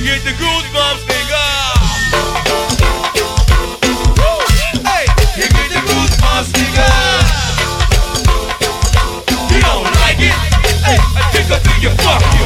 get the goosebumps, nigga. Hey, you get the goosebumps, nigga. You don't like it? Hey, I take her to your fuck.